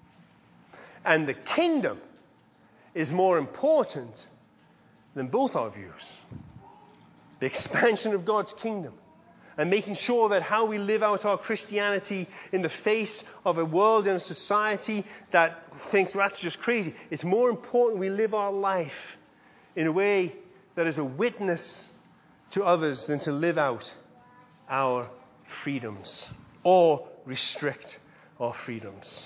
And the kingdom is more important than both our views. The expansion of God's kingdom. And making sure that how we live out our Christianity in the face of a world and a society that thinks, well, that's just crazy. It's more important we live our life in a way that is a witness to others than to live out our freedoms or restrict our freedoms.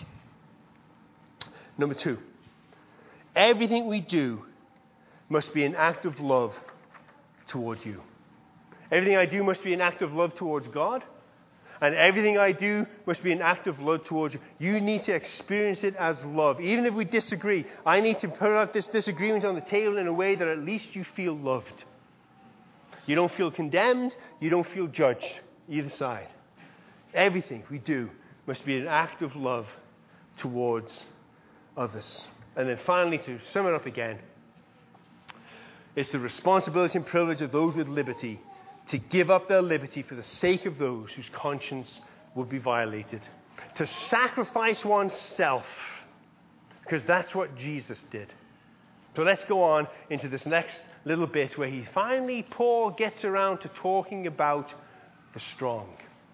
Number two, everything we do must be an act of love toward you. Everything I do must be an act of love towards God. And everything I do must be an act of love towards you. You need to experience it as love. Even if we disagree, I need to put out this disagreement on the table in a way that at least you feel loved. You don't feel condemned. You don't feel judged. Either side. Everything we do must be an act of love towards others. And then finally, to sum it up again, it's the responsibility and privilege of those with liberty to give up their liberty for the sake of those whose conscience would be violated. To sacrifice oneself, because that's what Jesus did. So let's go on into this next little bit where he finally, Paul gets around to talking about the strong.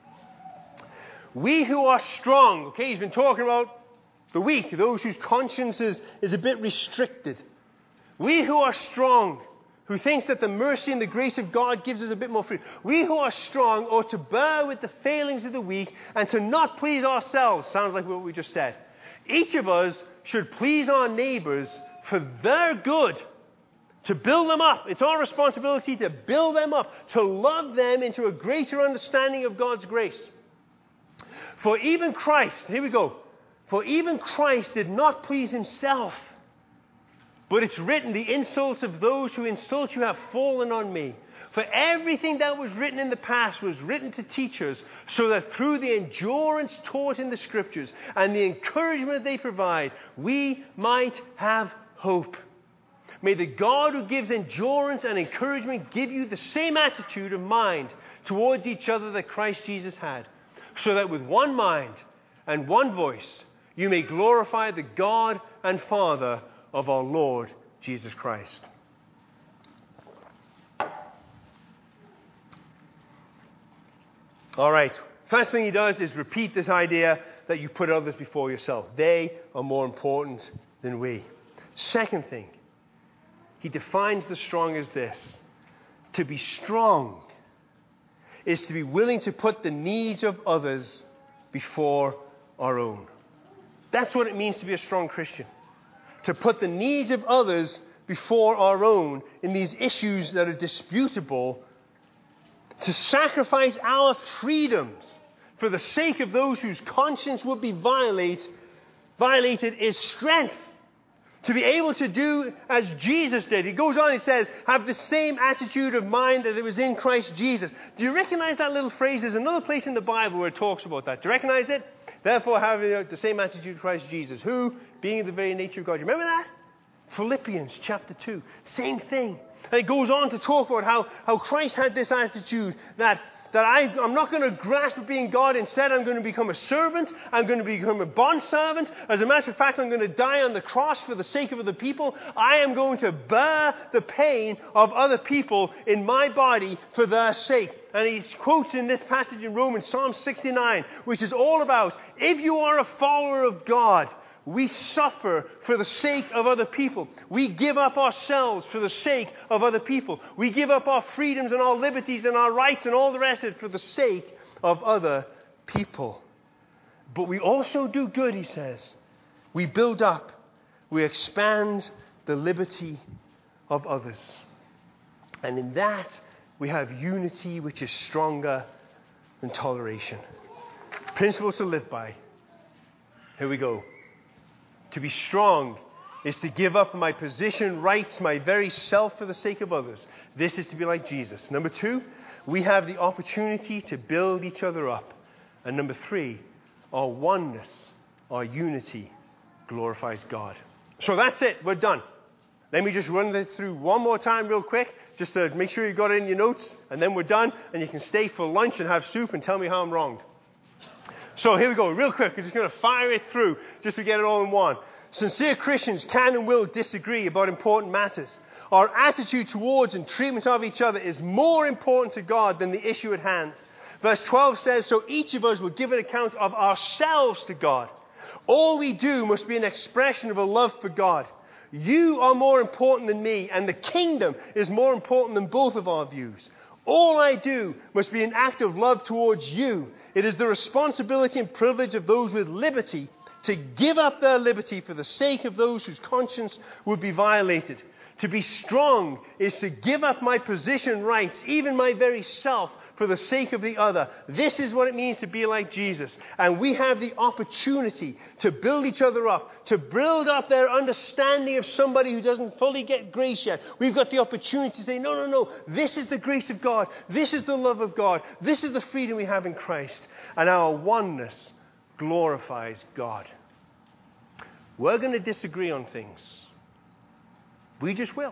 We who are strong, okay, he's been talking about the weak, those whose conscience is, is a bit restricted. We who are strong, who thinks that the mercy and the grace of God gives us a bit more freedom. We who are strong ought to bear with the failings of the weak and to not please ourselves. Sounds like what we just said. Each of us should please our neighbors for their good, to build them up. It's our responsibility to build them up, to love them into a greater understanding of God's grace. For even Christ, here we go, for even Christ did not please himself. But it's written, the insults of those who insult you have fallen on me. For everything that was written in the past was written to teach us, so that through the endurance taught in the Scriptures and the encouragement they provide, we might have hope. May the God who gives endurance and encouragement give you the same attitude of mind towards each other that Christ Jesus had, so that with one mind and one voice you may glorify the God and Father of our Lord Jesus Christ. All right. First thing he does is repeat this idea that you put others before yourself. They are more important than we. Second thing, he defines the strong as this. To be strong is to be willing to put the needs of others before our own. That's what it means to be a strong Christian. To put the needs of others before our own in these issues that are disputable. To sacrifice our freedoms for the sake of those whose conscience would be violate, violated is strength. To be able to do as Jesus did. He goes on, he says, have the same attitude of mind that it was in Christ Jesus. Do you recognize that little phrase? There's another place in the Bible where it talks about that. Do you recognize it? Therefore, having the same attitude of Christ Jesus. Who, being in the very nature of God. You remember that? Philippians chapter two. Same thing. And it goes on to talk about how, how Christ had this attitude that that I, I'm not going to grasp at being God. Instead, I'm going to become a servant. I'm going to become a bondservant. As a matter of fact, I'm going to die on the cross for the sake of other people. I am going to bear the pain of other people in my body for their sake. And he quotes in this passage in Romans, Psalm sixty-nine, which is all about, if you are a follower of God, we suffer for the sake of other people. We give up ourselves for the sake of other people. We give up our freedoms and our liberties and our rights and all the rest of it for the sake of other people. But we also do good, he says. We build up. We expand the liberty of others. And in that, we have unity which is stronger than toleration. Principles to live by. Here we go. To be strong is to give up my position, rights, my very self for the sake of others. This is to be like Jesus. Number two, we have the opportunity to build each other up. And number three, our oneness, our unity glorifies God. So that's it. We're done. Let me just run this through one more time real quick, just to make sure you got it in your notes, and then we're done, and you can stay for lunch and have soup and tell me how I'm wrong. So here we go, real quick. We're just going to fire it through just to get it all in one. Sincere Christians can and will disagree about important matters. Our attitude towards and treatment of each other is more important to God than the issue at hand. Verse twelve says, so each of us will give an account of ourselves to God. All we do must be an expression of a love for God. You are more important than me, and the kingdom is more important than both of our views. All I do must be an act of love towards you. It is the responsibility and privilege of those with liberty to give up their liberty for the sake of those whose conscience would be violated. To be strong is to give up my position, rights, even my very self, for the sake of the other. This is what it means to be like Jesus. And we have the opportunity to build each other up, to build up their understanding of somebody who doesn't fully get grace yet. We've got the opportunity to say, no, no, no, this is the grace of God. This is the love of God. This is the freedom we have in Christ. And our oneness glorifies God. We're going to disagree on things. We just will.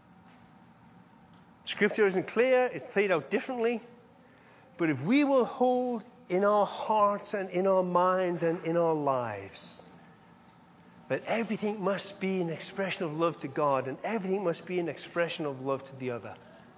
Scripture isn't clear. It's played out differently. But if we will hold in our hearts and in our minds and in our lives that everything must be an expression of love to God and everything must be an expression of love to the other,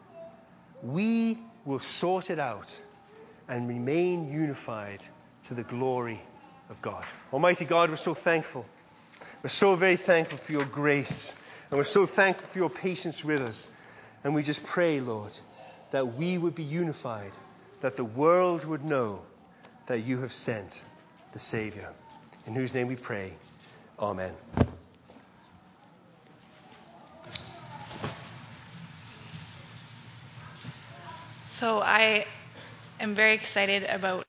we will sort it out and remain unified to the glory of God. Almighty God, we're so thankful. We're so very thankful for your grace. And we're so thankful for your patience with us. And we just pray, Lord, that we would be unified, that the world would know that you have sent the Savior. In whose name we pray. Amen. So I am very excited about